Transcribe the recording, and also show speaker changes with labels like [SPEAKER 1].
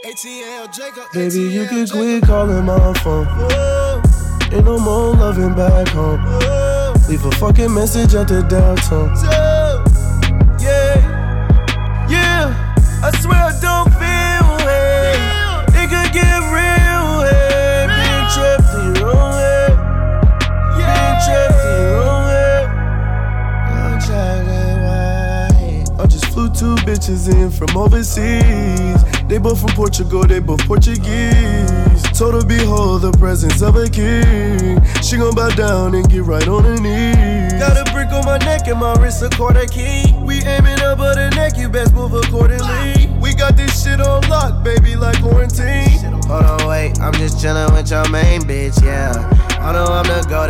[SPEAKER 1] ATL Jacob.
[SPEAKER 2] Baby, you can quit calling my phone. Ain't no more loving back home. Leave a fucking message at the downtown. Yeah, I swear I don't feel it. It could get real, hey. Being trapped in your own head. Being trapped in your own head. I'm chocolate white. I just flew 2 bitches in from overseas. They both from Portugal, they both Portuguese. Told her behold the presence of a king. She gon' bow down and get right on her knees. Got a brick on my neck and my wrist a quarter key. We aiming up at the neck, you best move accordingly. We got this shit on lock, baby, like quarantine.
[SPEAKER 3] Hold on, wait, I'm just chillin' with your main bitch, yeah. I know I'm the go